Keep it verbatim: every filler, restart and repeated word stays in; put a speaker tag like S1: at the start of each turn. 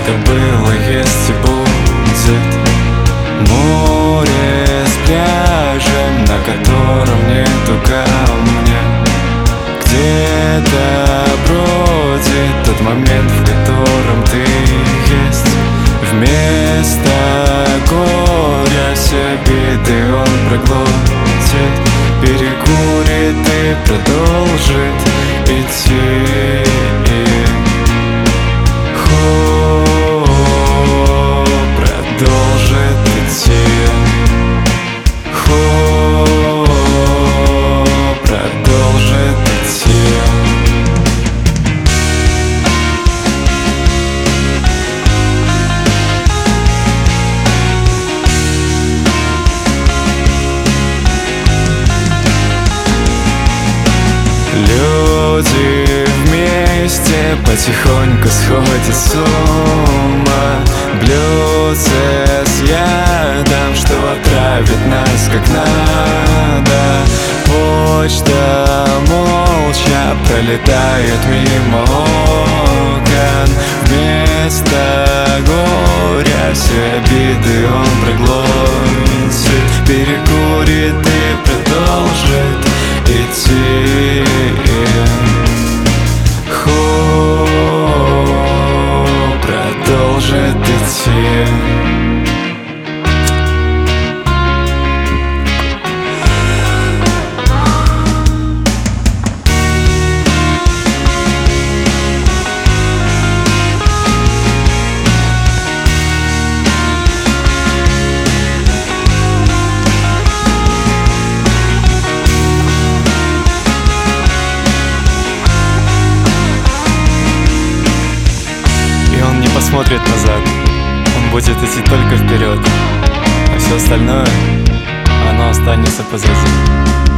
S1: что было, есть и будет. Море с пляжем, на котором нету камня. Где-то бродит тот момент, в котором ты есть. Вместо горя все беды он проглотит, перекурит и продолжит идти. Хо, продолжит идти. Хо, продолжит идти. Люди вместе потихоньку сходят с ума, блюдце с ядом, что отравит нас как надо. Почта молча пролетает мимо окон. Вместо горя все обиды он проглотит, перекурит и продолжит идти. Хо, продолжит идти. Посмотрит назад, он будет идти только вперед, а все остальное, оно останется позади.